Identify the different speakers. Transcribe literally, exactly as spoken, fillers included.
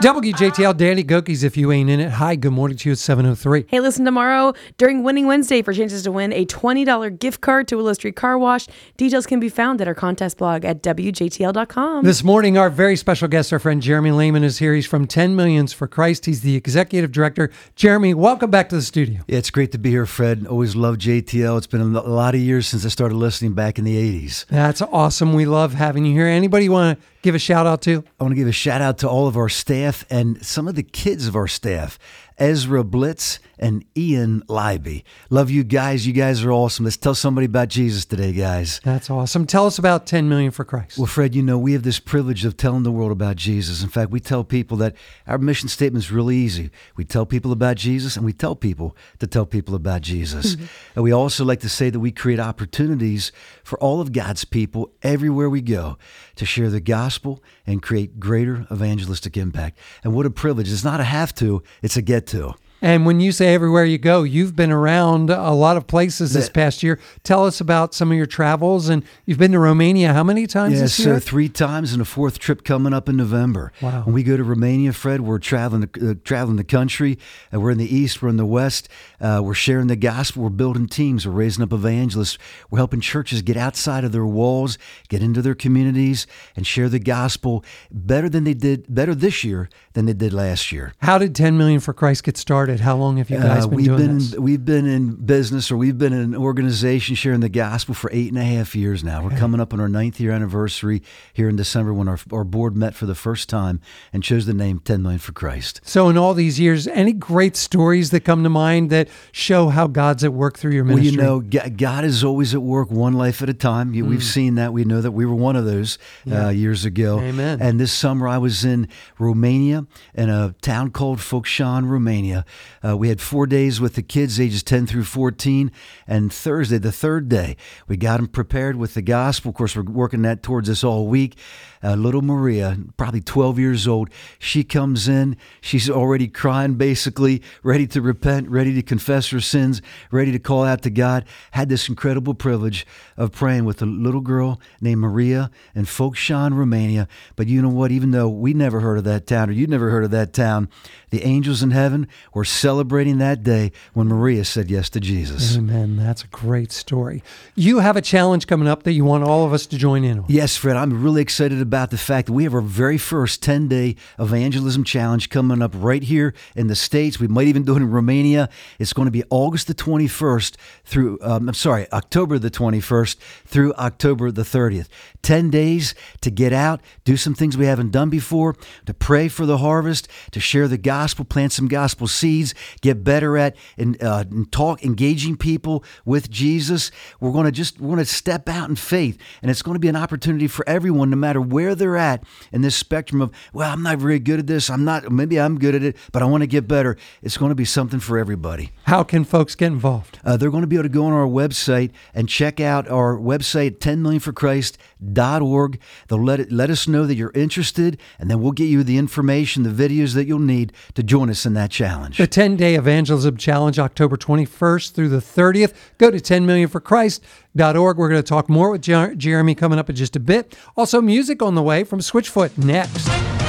Speaker 1: W J T L, Danny Gokies, if you ain't in it. Hi, good morning to you at seven oh three.
Speaker 2: Hey, listen tomorrow during Winning Wednesday for chances to win a twenty dollars gift card to Willow Street Car Wash. Details can be found at our contest blog at W J T L dot com.
Speaker 1: This morning, our very special guest, our friend Jeremy Lehman, is here. He's from ten Millions for Christ. He's the executive director. Jeremy, welcome back to the studio.
Speaker 3: Yeah, it's great to be here, Fred. Always loved J T L. It's been a lot of years since I started listening back in the eighties.
Speaker 1: That's awesome. We love having you here. Anybody want to give a shout out to?
Speaker 3: I want to give a shout out to all of our staff and some of the kids of our staff. Ezra Blitz and Ian Libby. Love you guys. You guys are awesome. Let's tell somebody about Jesus today, guys.
Speaker 1: That's awesome. Tell us about ten million for Christ.
Speaker 3: Well, Fred, you know, we have this privilege of telling the world about Jesus. In fact, we tell people that our mission statement is really easy. We tell people about Jesus, and we tell people to tell people about Jesus. Mm-hmm. And we also like to say that we create opportunities for all of God's people everywhere we go to share the gospel and create greater evangelistic impact. And what a privilege. It's not a have to, it's a get to.
Speaker 1: And when you say everywhere you go, you've been around a lot of places this past year. Tell us about some of your travels. And you've been to Romania how many times
Speaker 3: yes,
Speaker 1: this year?
Speaker 3: Yes, uh, three times, and a fourth trip coming up in November.
Speaker 1: Wow.
Speaker 3: When we go to Romania, Fred, we're traveling the, uh, traveling the country. Uh, we're in the east, we're in the west. Uh, we're sharing the gospel. We're building teams. We're raising up evangelists. We're helping churches get outside of their walls, get into their communities, and share the gospel better than they did, better this year than they did last year.
Speaker 1: How did ten million for Christ get started? How long have you guys
Speaker 3: uh,
Speaker 1: been
Speaker 3: we've
Speaker 1: doing
Speaker 3: been
Speaker 1: this?
Speaker 3: In, we've been in business, or we've been in an organization sharing the gospel for eight and a half years now. We're okay. coming up on our ninth year anniversary here in December when our, our board met for the first time and chose the name ten million for Christ.
Speaker 1: So in all these years, any great stories that come to mind that show how God's at work through your ministry?
Speaker 3: Well, you know, God is always at work one life at a time. We've mm. seen that. We know that we were one of those yeah. uh, years ago.
Speaker 1: Amen.
Speaker 3: And this summer I was in Romania, in a town called Focșani, Romania. Uh, we had four days with the kids ages ten through fourteen, and Thursday, the third day, we got them prepared with the gospel. Of course, we're working that towards us all week. Uh, little Maria, probably twelve years old, she comes in. She's already crying, basically, ready to repent, ready to confess her sins, ready to call out to God. Had this incredible privilege of praying with a little girl named Maria in Focșani, Romania. But you know what? Even though we never heard of that town, or you'd never heard of that town, the angels in heaven were celebrating that day when Maria said yes to Jesus.
Speaker 1: Amen. That's a great story. You have a challenge coming up that you want all of us to join in on.
Speaker 3: Yes, Fred. I'm really excited about the fact that we have our very first ten-day evangelism challenge coming up right here in the States. We might even do it in Romania. It's going to be August the twenty-first through, um, I'm sorry, October the twenty-first through October the thirtieth. ten days to get out, do some things we haven't done before, to pray for the harvest, to share the gospel, plant some gospel seeds, get better at and, uh, and talk, engaging people with Jesus. We're going to just, we're going to step out in faith, and it's going to be an opportunity for everyone, no matter where they're at in this spectrum of, well, I'm not very good at this. I'm not, maybe I'm good at it, but I want to get better. It's going to be something for everybody.
Speaker 1: How can folks get involved?
Speaker 3: Uh, they're going to be able to go on our website and check out our website, ten million for Christ dot org. They'll let it, let us know that you're interested, and then we'll get you the information, the videos that you'll need to join us in that challenge.
Speaker 1: The ten-day evangelism challenge, October twenty-first through the thirtieth. Go to ten million for Christ dot org. We're going to talk more with Jer- Jeremy coming up in just a bit. Also, music on the way from Switchfoot next.